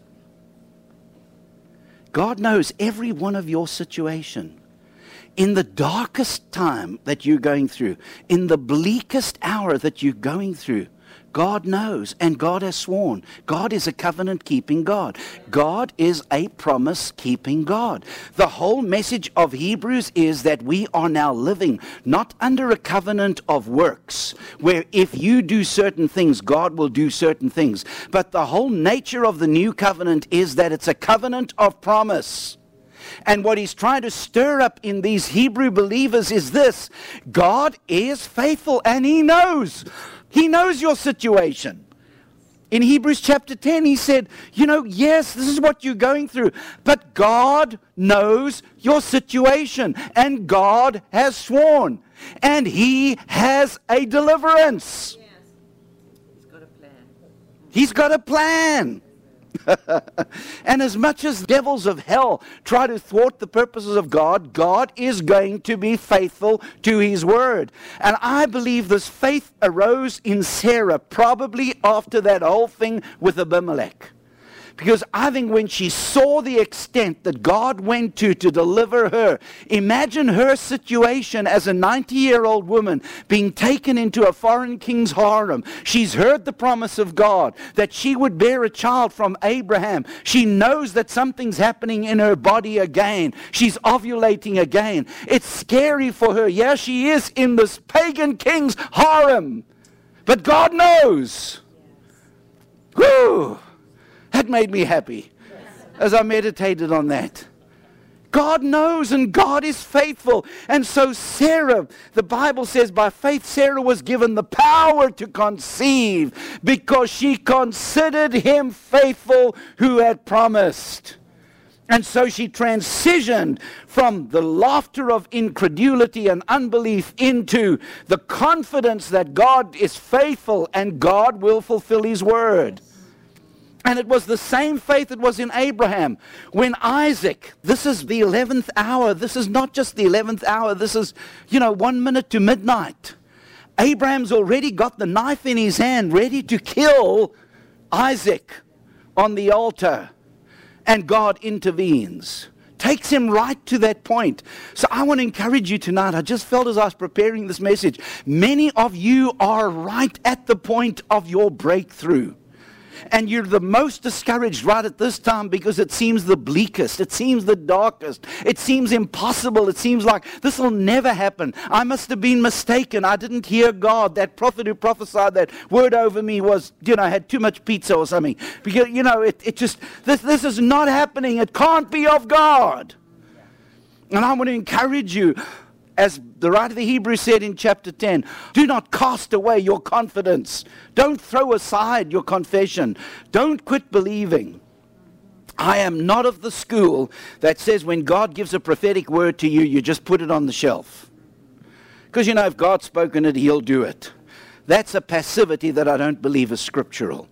God knows every one of your situation. In the darkest time that you're going through, in the bleakest hour that you're going through, God knows, and God has sworn. God is a covenant-keeping God. God is a promise-keeping God. The whole message of Hebrews is that we are now living not under a covenant of works, where if you do certain things, God will do certain things. But the whole nature of the new covenant is that it's a covenant of promise. And what he's trying to stir up in these Hebrew believers is this: God is faithful, and he knows. He knows your situation. In Hebrews chapter ten, he said, you know, yes, this is what you're going through, but God knows your situation, and God has sworn, and he has a deliverance. Yes. He's got a plan. He's got a plan. And as much as devils of hell try to thwart the purposes of God, God is going to be faithful to his word. And I believe this faith arose in Sarah probably after that whole thing with Abimelech. Because I think when she saw the extent that God went to to deliver her, imagine her situation as a ninety-year-old woman being taken into a foreign king's harem. She's heard the promise of God that she would bear a child from Abraham. She knows that something's happening in her body again. She's ovulating again. It's scary for her. Yeah, she is in this pagan king's harem. But God knows. Yes. Whew! That made me happy. as I meditated on that. God knows and God is faithful. And so Sarah, the Bible says, by faith Sarah was given the power to conceive because she considered him faithful who had promised. And so she transitioned from the laughter of incredulity and unbelief into the confidence that God is faithful and God will fulfill his word. And it was the same faith that was in Abraham. When Isaac, this is the eleventh hour. This is not just the eleventh hour. This is, you know, one minute to midnight. Abraham's already got the knife in his hand, ready to kill Isaac on the altar. And God intervenes. Takes him right to that point. So I want to encourage you tonight. I just felt as I was preparing this message, many of you are right at the point of your breakthrough. And you're the most discouraged right at this time because it seems the bleakest. It seems the darkest. It seems impossible. It seems like this will never happen. I must have been mistaken. I didn't hear God. That prophet who prophesied that word over me was, you know, had too much pizza or something. Because, you know, it, it just, this, this is not happening. It can't be of God. And I want to encourage you, as the writer of the Hebrews said in chapter ten, do not cast away your confidence. Don't throw aside your confession. Don't quit believing. I am not of the school that says when God gives a prophetic word to you, you just put it on the shelf. Because, you know, if God's spoken it, he'll do it. That's a passivity that I don't believe is scriptural.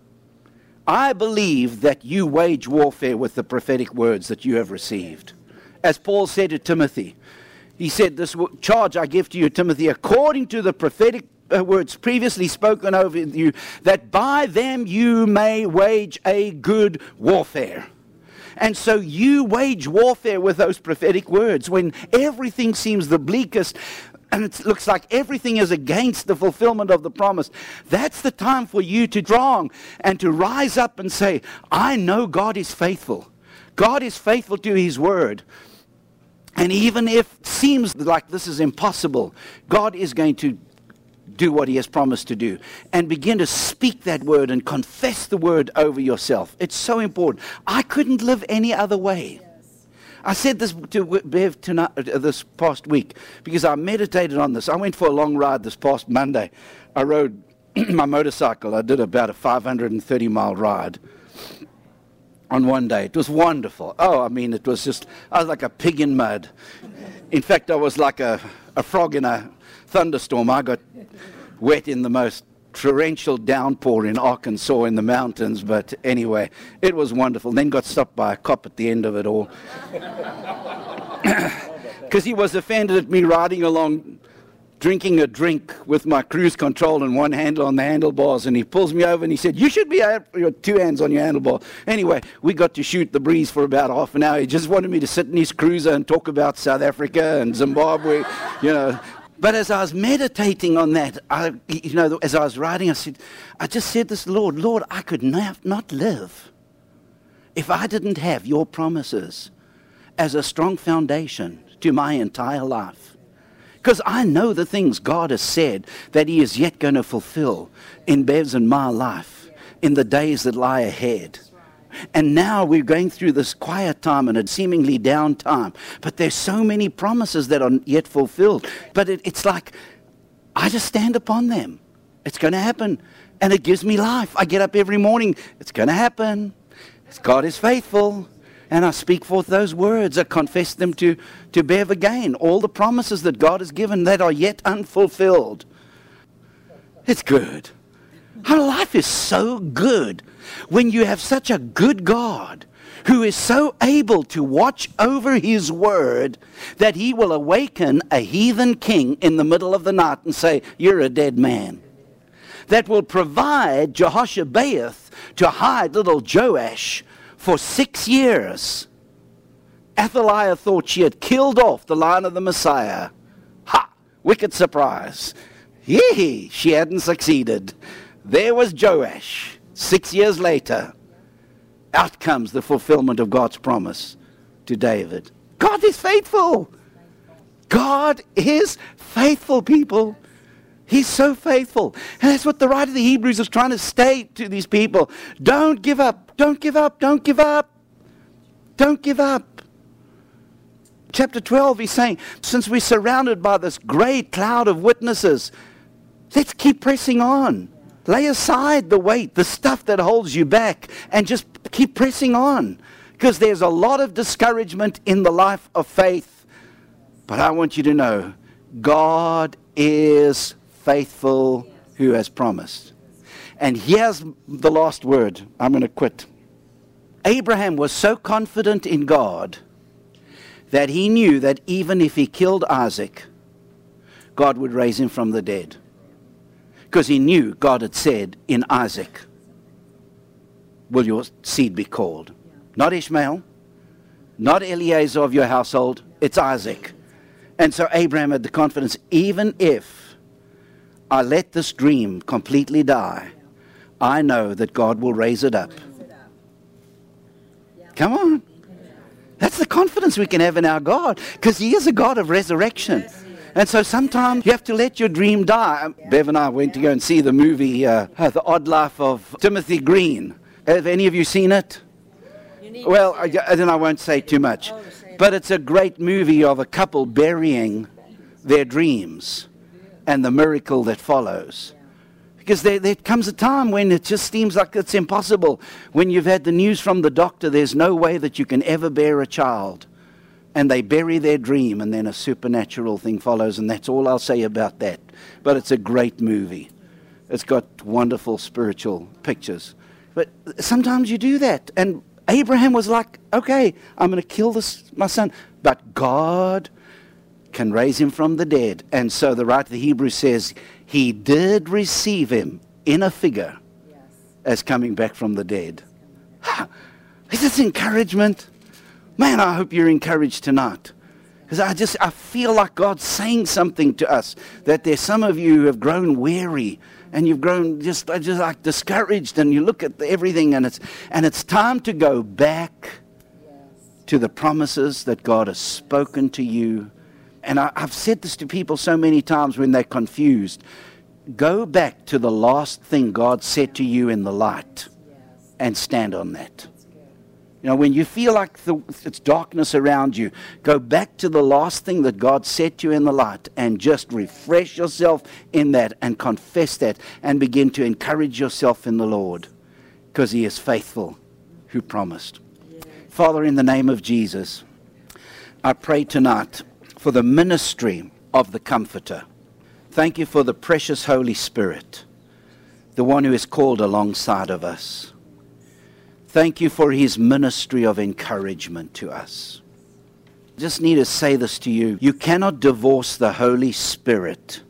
I believe that you wage warfare with the prophetic words that you have received. As Paul said to Timothy, he said, this charge I give to you, Timothy, according to the prophetic words previously spoken over you, that by them you may wage a good warfare. And so you wage warfare with those prophetic words when everything seems the bleakest and it looks like everything is against the fulfillment of the promise. That's the time for you to strong and to rise up and say, I know God is faithful. God is faithful to his word. And even if it seems like this is impossible, God is going to do what he has promised to do. And begin to speak that word and confess the word over yourself. It's so important. I couldn't live any other way. Yes. I said this to Bev tonight, uh, this past week because I meditated on this. I went for a long ride this past Monday. I rode my motorcycle. I did about a five hundred thirty mile ride on one day. It was wonderful. Oh, I mean, it was just, I was like a pig in mud. In fact, I was like a, a frog in a thunderstorm. I got wet in the most torrential downpour in Arkansas in the mountains. But anyway, it was wonderful. Then got stopped by a cop at the end of it all. Because he was offended at me riding along, drinking a drink with my cruise control and one handle on the handlebars, and he pulls me over and he said, you should be out with two hands on your handlebar. Anyway, we got to shoot the breeze for about half an hour. He just wanted me to sit in his cruiser and talk about South Africa and Zimbabwe, you know. But as I was meditating on that, I, you know, as I was riding, I said, I just said this, Lord, Lord, I could not, not live if I didn't have your promises as a strong foundation to my entire life. Because I know the things God has said that he is yet going to fulfill in Bev's and my life in the days that lie ahead. And now we're going through this quiet time and a seemingly down time. But there's so many promises that are yet fulfilled. But it, it's like, I just stand upon them. It's going to happen. And it gives me life. I get up every morning. It's going to happen. God is faithful. And I speak forth those words. I confess them to, to Bev again. All the promises that God has given that are yet unfulfilled. It's good. Our life is so good when you have such a good God who is so able to watch over his word that he will awaken a heathen king in the middle of the night and say, you're a dead man. That will provide Jehoshabeath to hide little Joash for six years. Athaliah thought she had killed off the line of the Messiah. Ha! Wicked surprise. Yee! She hadn't succeeded. There was Joash. Six years later, out comes the fulfillment of God's promise to David. God is faithful. God is faithful, people. He's so faithful. And that's what the writer of the Hebrews is trying to state to these people. Don't give up. Don't give up. Don't give up. Don't give up. Chapter twelve, he's saying, since we're surrounded by this great cloud of witnesses, let's keep pressing on. Lay aside the weight, the stuff that holds you back, and just keep pressing on. Because there's a lot of discouragement in the life of faith. But I want you to know, God is faithful who has promised. And here's the last word. I'm going to quit. Abraham was so confident in God that he knew that even if he killed Isaac, God would raise him from the dead. Because he knew God had said in Isaac, will your seed be called? Not Ishmael, not Eliezer of your household, it's Isaac. And so Abraham had the confidence, even if I let this dream completely die, I know that God will raise it up. Come on. That's the confidence we can have in our God, because He is a God of resurrection. And so sometimes you have to let your dream die. Bev and I went to go and see the movie, uh, The Odd Life of Timothy Green. Have any of you seen it? Well, I, then I won't say too much. But it's a great movie of a couple burying their dreams and the miracle that follows. Because there, there comes a time when it just seems like it's impossible. When you've had the news from the doctor, there's no way that you can ever bear a child. And they bury their dream, and then a supernatural thing follows, and that's all I'll say about that. But it's a great movie. It's got wonderful spiritual pictures. But sometimes you do that. And Abraham was like, okay, I'm going to kill this, my son. But God can raise him from the dead. And so the writer of the Hebrews says, he did receive him in a figure yes. as coming back from the dead. Is this encouragement? Man, I hope you're encouraged tonight. Because I just, I feel like God's saying something to us. That there's some of you who have grown weary. And you've grown just, just like discouraged. And you look at everything and it's, and it's time to go back yes. to the promises that God has spoken to you. And I, I've said this to people so many times when they're confused. Go back to the last thing God said to you in the light. Yes. And stand on that. You know, when you feel like the, it's darkness around you, go back to the last thing that God said to you in the light and just refresh yourself in that and confess that and begin to encourage yourself in the Lord, because He is faithful who promised. Yes. Father, in the name of Jesus, I pray tonight for the ministry of the Comforter. Thank you for the precious Holy Spirit, the one who is called alongside of us. Thank you for His ministry of encouragement to us. I just need to say this to you. You cannot divorce the Holy Spirit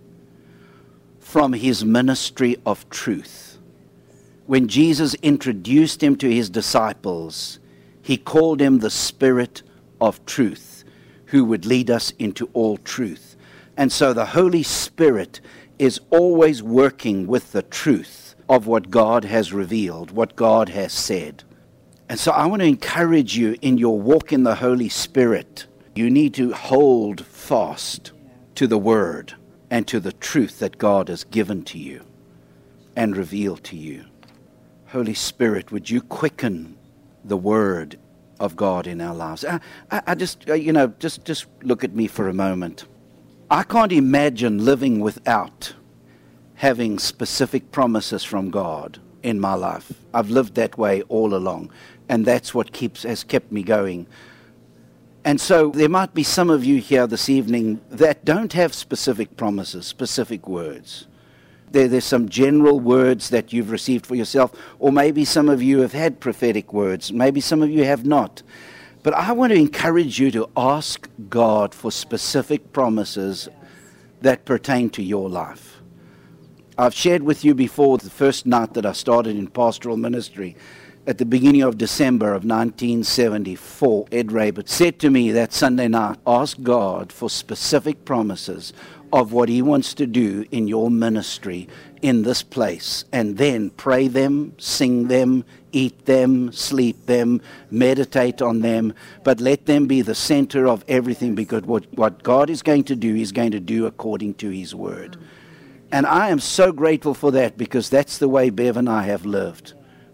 from His ministry of truth. When Jesus introduced Him to His disciples, He called Him the Spirit of truth, who would lead us into all truth. And so the Holy Spirit is always working with the truth of what God has revealed, what God has said. And so I want to encourage you in your walk in the Holy Spirit. You need to hold fast to the Word and to the truth that God has given to you and revealed to you. Holy Spirit, would you quicken the Word of God in our lives? I, I, I just, you know, just, just look at me for a moment. I can't imagine living without having specific promises from God in my life. I've lived that way all along. And that's what keeps has kept me going. And so there might be some of you here this evening that don't have specific promises, specific words. There, there's some general words that you've received for yourself, or maybe some of you have had prophetic words. Maybe some of you have not. But I want to encourage you to ask God for specific promises that pertain to your life. I've shared with you before the first night that I started in pastoral ministry. At the beginning of December of nineteen seventy-four, Ed Rabert said to me that Sunday night, ask God for specific promises of what He wants to do in your ministry in this place. And then pray them, sing them, eat them, sleep them, meditate on them. But let them be the center of everything, because what, what God is going to do, He's going to do according to His Word. And I am so grateful for that, because that's the way Bev and I have lived.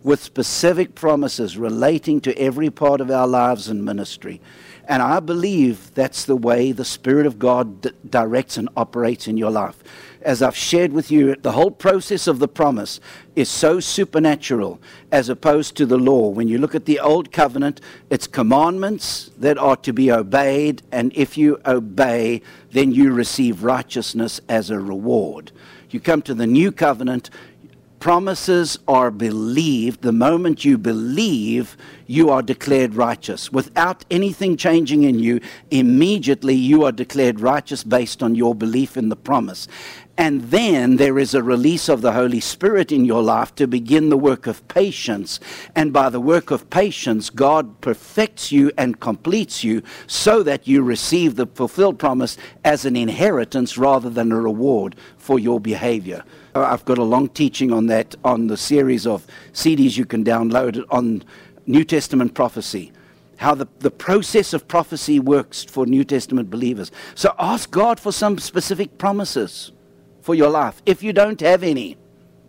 with specific promises relating to every part of our lives and ministry. And I believe that's the way the Spirit of God d- directs and operates in your life. As I've shared with you, the whole process of the promise is so supernatural as opposed to the law. When you look at the Old Covenant, it's commandments that are to be obeyed, and if you obey, then you receive righteousness as a reward. You come to the New Covenant, promises are believed. The moment you believe, you are declared righteous. Without anything changing in you, immediately you are declared righteous based on your belief in the promise. And then there is a release of the Holy Spirit in your life to begin the work of patience. And by the work of patience, God perfects you and completes you so that you receive the fulfilled promise as an inheritance rather than a reward for your behavior. I've got a long teaching on that on the series of C Ds you can download on New Testament prophecy. How the, the process of prophecy works for New Testament believers. So ask God for some specific promises for your life, if you don't have any.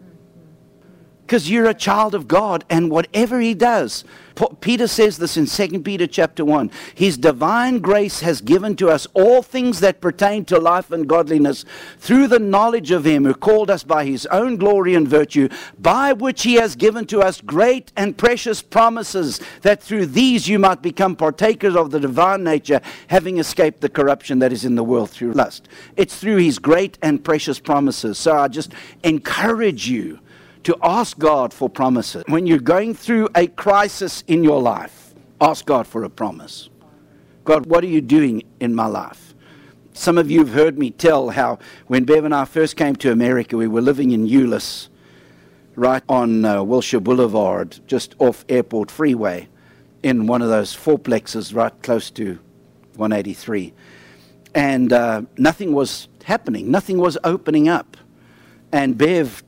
Because you're a child of God, and whatever He does, Peter says this in Second Peter chapter one, His divine grace has given to us all things that pertain to life and godliness through the knowledge of Him who called us by His own glory and virtue, by which He has given to us great and precious promises, that through these you might become partakers of the divine nature, having escaped the corruption that is in the world through lust. It's through His great and precious promises. So I just encourage you to ask God for promises. When you're going through a crisis in your life, ask God for a promise. God, what are you doing in my life? Some of you have heard me tell how when Bev and I first came to America, we were living in Euless, right on uh, Wilshire Boulevard, just off Airport Freeway, in one of those fourplexes right close to one eighty-three. And uh, nothing was happening. Nothing was opening up. And Bev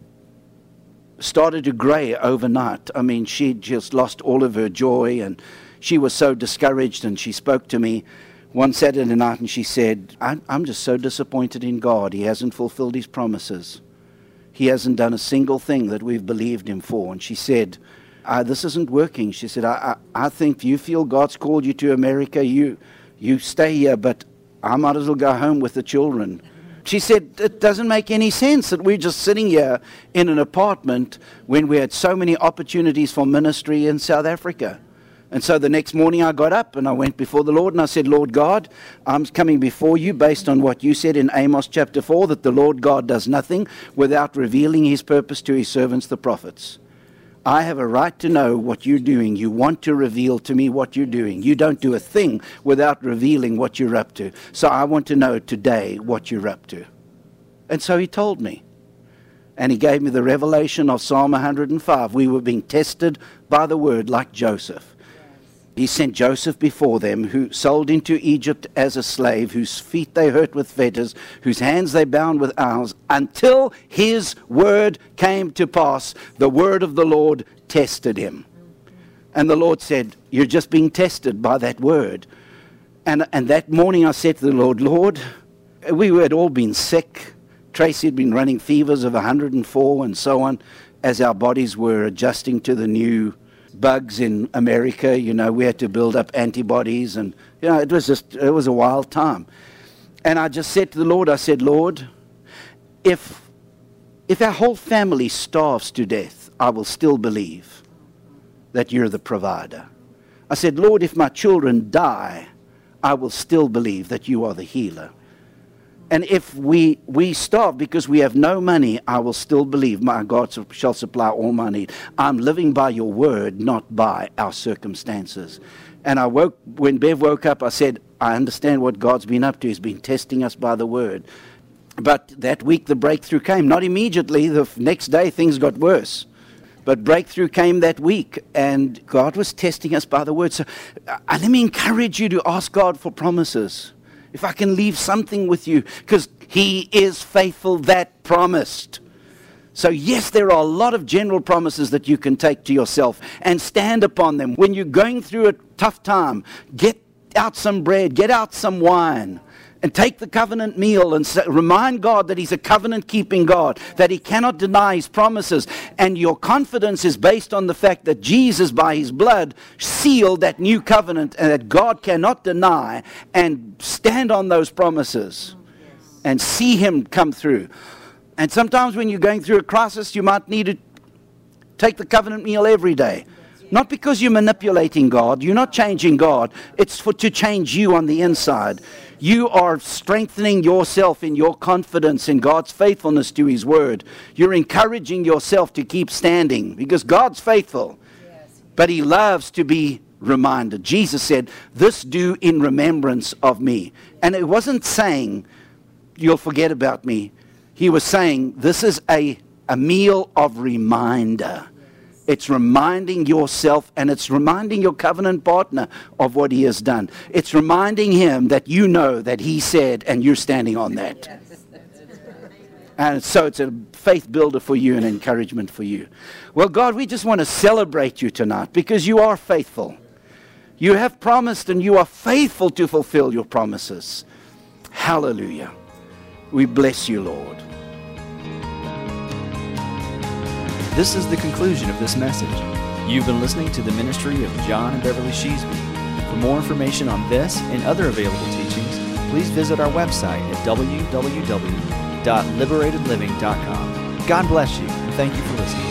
started to grey overnight. I mean, she just lost all of her joy, and she was so discouraged. And she spoke to me one Saturday night, and she said, I'm, I'm just so disappointed in God. He hasn't fulfilled His promises. He hasn't done a single thing that we've believed Him for. And she said, uh, this isn't working. She said, I, I, I think if you feel God's called you to America, you, you stay here, but I might as well go home with the children. She said, it doesn't make any sense that we're just sitting here in an apartment when we had so many opportunities for ministry in South Africa. And so the next morning I got up and I went before the Lord and I said, Lord God, I'm coming before you based on what you said in Amos chapter four, that the Lord God does nothing without revealing His purpose to His servants, the prophets. I have a right to know what you're doing. You want to reveal to me what you're doing. You don't do a thing without revealing what you're up to. So I want to know today what you're up to. And so He told me. And He gave me the revelation of Psalm one hundred five. We were being tested by the word like Joseph. He sent Joseph before them, who sold into Egypt as a slave, whose feet they hurt with fetters, whose hands they bound with iron, until his word came to pass. The word of the Lord tested him. And the Lord said, you're just being tested by that word. And, and that morning I said to the Lord, Lord, we had all been sick. Tracy had been running fevers of one hundred four and so on, as our bodies were adjusting to the new bugs in America. You know, we had to build up antibodies, and you know, it was just, it was a wild time. And I just said to the Lord, I said, Lord, if if our whole family starves to death, I will still believe that you're the provider. I said, Lord, if my children die, I will still believe that you are the healer. And if we, we starve because we have no money, I will still believe my God shall supply all my need. I'm living by your word, not by our circumstances. And I woke, when Bev woke up, I said, I understand what God's been up to. He's been testing us by the word. But that week the breakthrough came. Not immediately. The next day things got worse. But breakthrough came that week, and God was testing us by the word. So uh, let me encourage you to ask God for promises. If I can leave something with you, because He is faithful that promised. So yes, there are a lot of general promises that you can take to yourself and stand upon them. When you're going through a tough time, get out some bread, get out some wine, and take the covenant meal and say, remind God that He's a covenant-keeping God, that He cannot deny His promises. And your confidence is based on the fact that Jesus, by His blood, sealed that new covenant and that God cannot deny, and stand on those promises and see Him come through. And sometimes when you're going through a crisis, you might need to take the covenant meal every day. Not because you're manipulating God, you're not changing God. It's for to change you on the inside. You are strengthening yourself in your confidence in God's faithfulness to His word. You're encouraging yourself to keep standing because God's faithful. But He loves to be reminded. Jesus said, "This do in remembrance of me." And it wasn't saying, "You'll forget about me." He was saying, this is a, a meal of reminder. It's reminding yourself, and it's reminding your covenant partner of what He has done. It's reminding him that you know that He said, and you're standing on that. And so it's a faith builder for you and encouragement for you. Well, God, we just want to celebrate you tonight because you are faithful. You have promised and you are faithful to fulfill your promises. Hallelujah. We bless you, Lord. This is the conclusion of this message. You've been listening to the ministry of John and Beverly Sheasby. For more information on this and other available teachings, please visit our website at w w w dot liberated living dot com. God bless you, and thank you for listening.